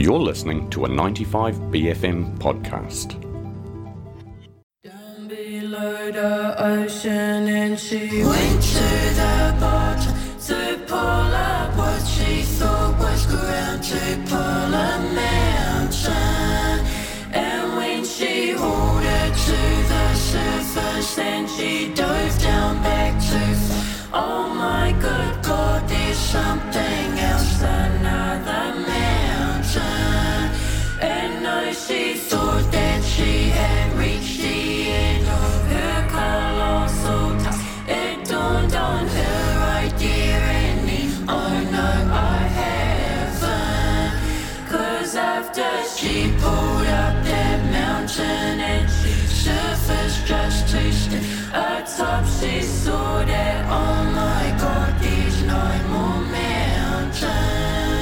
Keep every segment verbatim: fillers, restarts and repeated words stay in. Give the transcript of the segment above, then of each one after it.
You're listening to a ninety-five B F M podcast. Down below the ocean, and she went to the bottom to pull up what she thought was ground, to pull a mountain. And when she hauled her to the surface, then she dove down back to, oh my good God, there's something else, another mountain. And no, she thought that she had reached the end of her colossal task. It dawned on her right there and then, oh no, I haven't. Cause after she pulled up that mountain and she surfaced just to stay atop, she saw that, oh my God, there's no more mountains.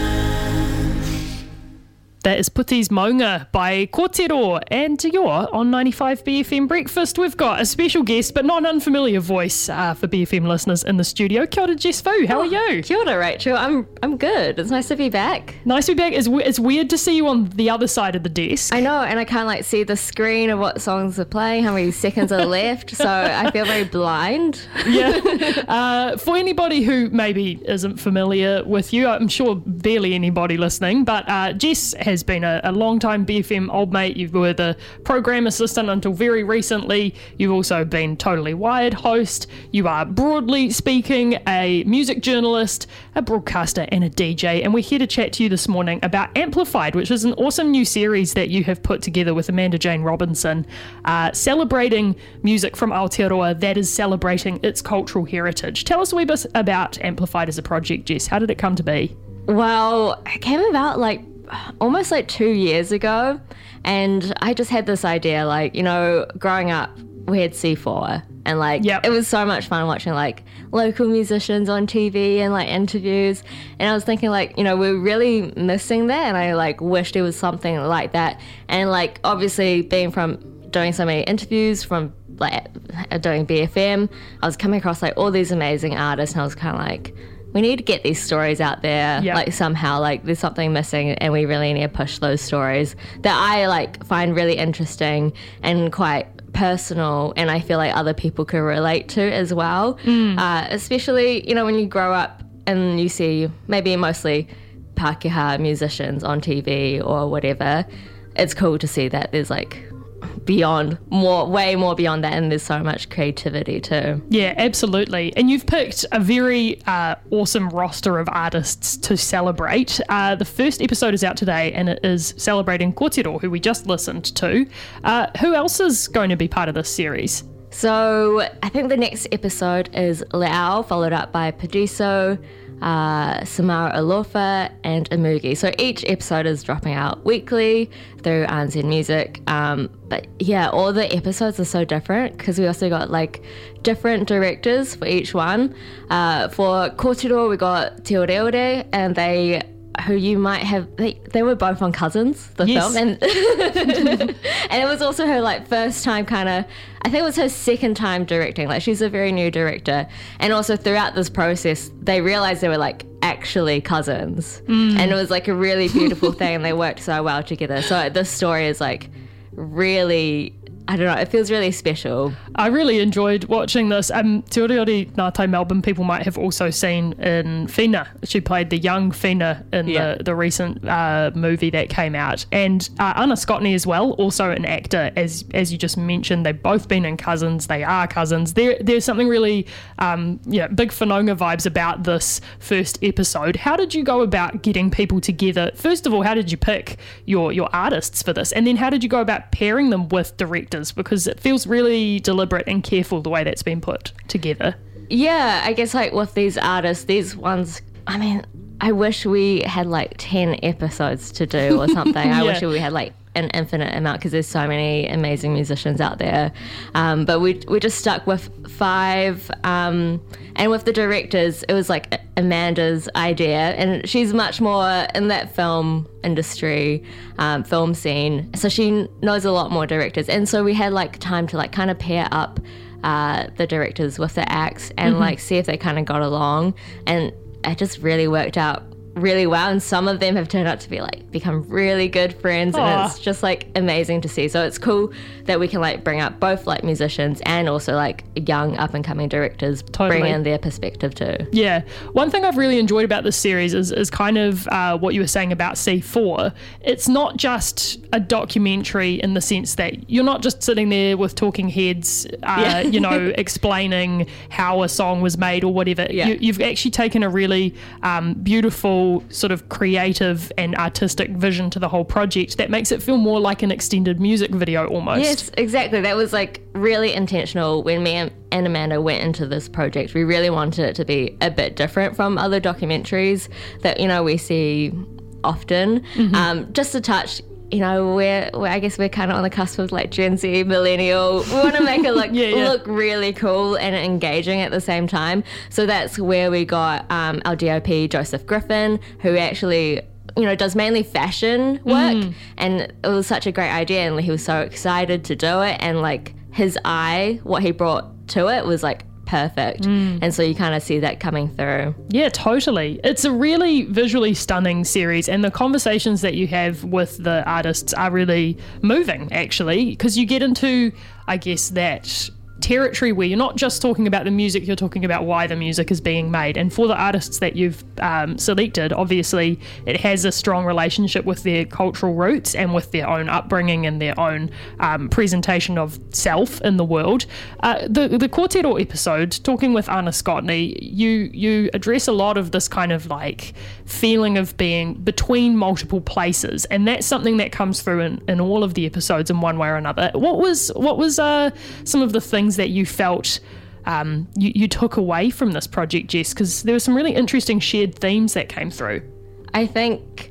That is Puti's Maunga by Kōtero, and you're on ninety-five B F M Breakfast. We've got a special guest, but not an unfamiliar voice uh, for B F M listeners in the studio. Kia ora, Jess Fu. How oh, are you? Kia ora, Rachel. I'm I'm good. It's nice to be back. Nice to be back. It's, it's weird to see you on the other side of the desk. I know, and I can't like see the screen of what songs are playing, how many seconds are left, so I feel very blind. Yeah. Uh, for anybody who maybe isn't familiar with you, I'm sure barely anybody listening, but uh, Jess has been a, a long time B F M old mate. You were the program assistant until very recently. You've also been Totally Wired host. You are, broadly speaking, a music journalist, a broadcaster and a D J, and we're here to chat to you this morning about Amplified, which is an awesome new series that you have put together with Amanda Jane Robinson, uh, celebrating music from Aotearoa that is celebrating its cultural heritage. Tell us a wee bit about Amplified as a project, Jess. How did it come to be? Well, it came about like almost like two years ago, and I just had this idea, like, you know, growing up we had C four, and like yep. It was so much fun watching like local musicians on T V and like interviews, and I was thinking like, you know, we're really missing that, and I like wished it was something like that. And like obviously being from doing so many interviews from like doing B F M, I was coming across like all these amazing artists, and I was kind of like, we need to get these stories out there, yep. like somehow, like there's something missing, and we really need to push those stories that I like find really interesting and quite personal, and I feel like other people could relate to as well. Mm. Uh, especially, you know, when you grow up and you see maybe mostly Pākehā musicians on T V or whatever, it's cool to see that there's like beyond more way more beyond that, and there's so much creativity too. Yeah, absolutely. And you've picked a very uh, awesome roster of artists to celebrate. Uh, the first episode is out today, and it is celebrating Kōtero, who we just listened to. Uh, who else is going to be part of this series? So I think the next episode is Leao, followed up by Padiso, uh, Samara Alofa and Imugi. So each episode is dropping out weekly through R N Z Music. Um, but yeah, all the episodes are so different because we also got like different directors for each one. Uh, for Kōtero, we got Te Oreore, and they who you might have, they, they were both on Cousins, the yes. film, and and it was also her like first time kind of, I think it was her second time directing, like she's a very new director, and also throughout this process they realized they were like actually cousins, mm. and it was like a really beautiful thing, and they worked so well together. So this story is like really, I don't know, it feels really special. I really enjoyed watching this. Um, Te Oreore Ngātai Melbourne people might have also seen in Whina. She played the young Whina in yeah. the, the recent uh, movie that came out. And uh, Anna Scotney as well, also an actor, as as you just mentioned. They've both been in Cousins. They are cousins. There, there's something really um, yeah, big whanonga vibes about this first episode. How did you go about getting people together? First of all, how did you pick your, your artists for this? And then how did you go about pairing them with directors? Because it feels really deliberate and careful the way that's been put together. Yeah, I guess like with these artists, these ones, I mean, I wish we had like ten episodes to do or something. yeah. I wish we had like an infinite amount because there's so many amazing musicians out there. Um, but we we just stuck with five. Um, and with the directors, it was like Amanda's idea, and she's much more in that film industry, um, film scene. So she knows a lot more directors. And so we had like time to like kind of pair up uh, the directors with the acts and mm-hmm. like see if they kind of got along. And it just really worked out really well, and some of them have turned out to be like become really good friends. Aww. And it's just like amazing to see. So it's cool that we can like bring up both like musicians and also like young up and coming directors, totally. Bring in their perspective too. Yeah, one thing I've really enjoyed about this series is, is kind of uh, what you were saying about C four. It's not just a documentary in the sense that you're not just sitting there with talking heads, uh, yeah. you know, explaining how a song was made or whatever. Yeah. You, you've actually taken a really um, beautiful sort of creative and artistic vision to the whole project that makes it feel more like an extended music video almost. Yes, exactly. That was like really intentional when me and Amanda went into this project. We really wanted it to be a bit different from other documentaries that, you know, we see often. Mm-hmm. Um, just a touch, you know, we're, we're I guess we're kind of on the cusp of like Gen Z, millennial. We want to make it look yeah, yeah. look really cool and engaging at the same time. So that's where we got um, our D O P, Joseph Griffin, who actually, you know, does mainly fashion work. Mm. And it was such a great idea, and he was so excited to do it. And like his eye, what he brought to it was like perfect. Mm. And so you kind of see that coming through. Yeah, totally. It's a really visually stunning series, and the conversations that you have with the artists are really moving, actually, because you get into, I guess, that territory where you're not just talking about the music, you're talking about why the music is being made. And for the artists that you've um, selected, obviously it has a strong relationship with their cultural roots and with their own upbringing and their own um, presentation of self in the world. Uh, the the Kōrero episode, talking with Anna Scotney, you you address a lot of this kind of like feeling of being between multiple places, and that's something that comes through in, in all of the episodes in one way or another. What was what was uh, some of the things that you felt um, you, you took away from this project, Jess? Because there were some really interesting shared themes that came through. I think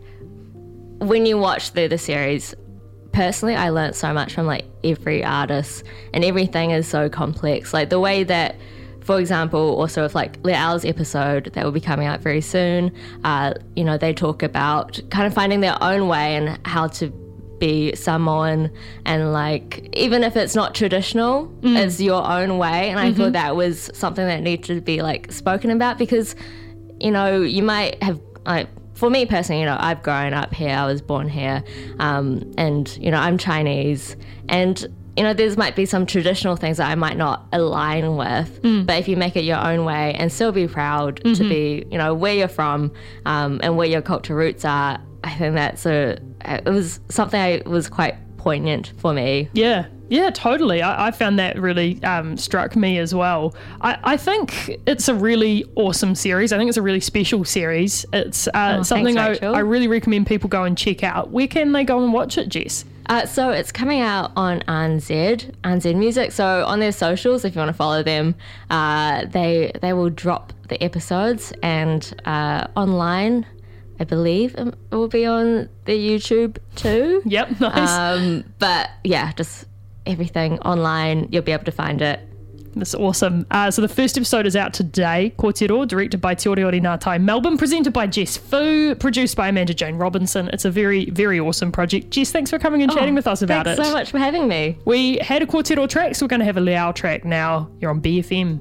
when you watch through the series, personally, I learned so much from like every artist, and everything is so complex. Like the way that, for example, also with like Le'al's episode that will be coming out very soon, uh, you know, they talk about kind of finding their own way and how to be Samoan, and like even if it's not traditional, mm. it's your own way. And I mm-hmm. thought that was something that needed to be like spoken about, because, you know, you might have like, for me personally, you know, I've grown up here, I was born here, um, and, you know, I'm Chinese, and, you know, there might be some traditional things that I might not align with, mm. but if you make it your own way and still be proud mm-hmm. to be, you know, where you're from um, and where your cultural roots are, I think that's a, it was something that was quite poignant for me. Yeah, yeah, totally. I, I found that really um, struck me as well. I, I think it's a really awesome series. I think it's a really special series. It's uh, oh, something thanks, I, I really recommend people go and check out. Where can they go and watch it, Jess? Uh, so it's coming out on R N Z, R N Z Music. So on their socials, if you want to follow them, uh, they they will drop the episodes, and uh, online, I believe it will be on the YouTube too. Yep, nice. Um, but yeah, just everything online, you'll be able to find it. That's awesome. Uh, so the first episode is out today. Kōrero, directed by Te Ore Ore Ngātai Melbourne, presented by Jess Fu, produced by Amanda Jane Robinson. It's a very, very awesome project. Jess, thanks for coming and chatting oh, with us about thanks it. Thanks so much for having me. We had a Kōrero track, so we're going to have a Le'al track now. You're on B F M.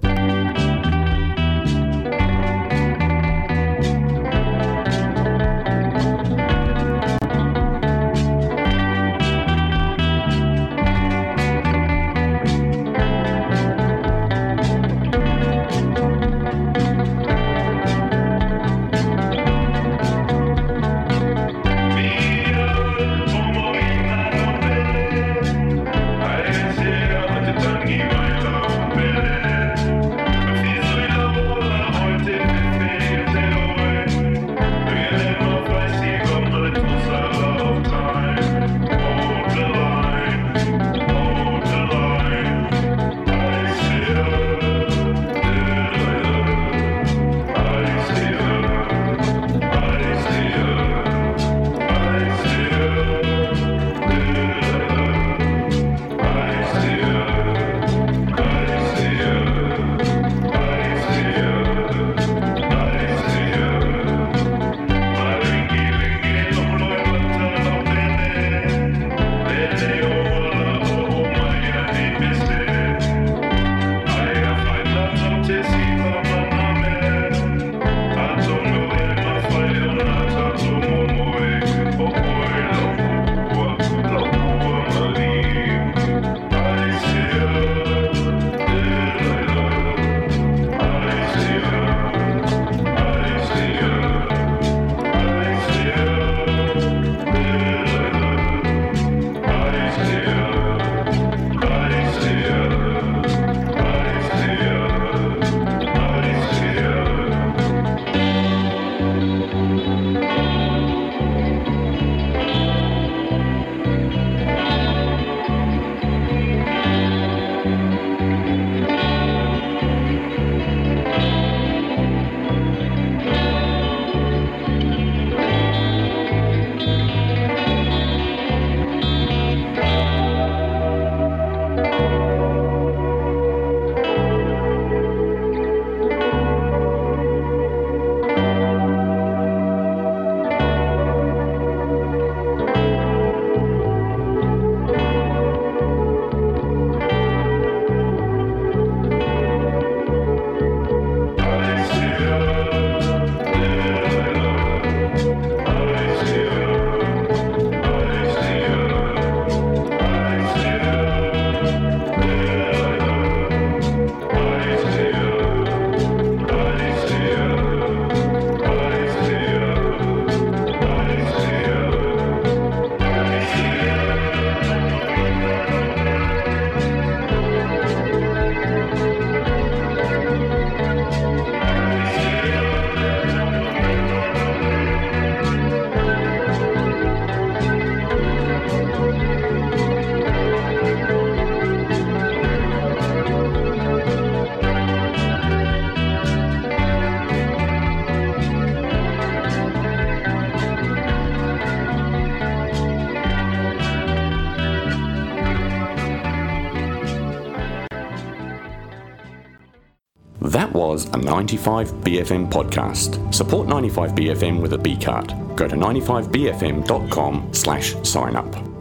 I That was a ninety-five B F M podcast. Support ninety-five B F M with a B card. Go to ninety-five B F M dot com slash sign up.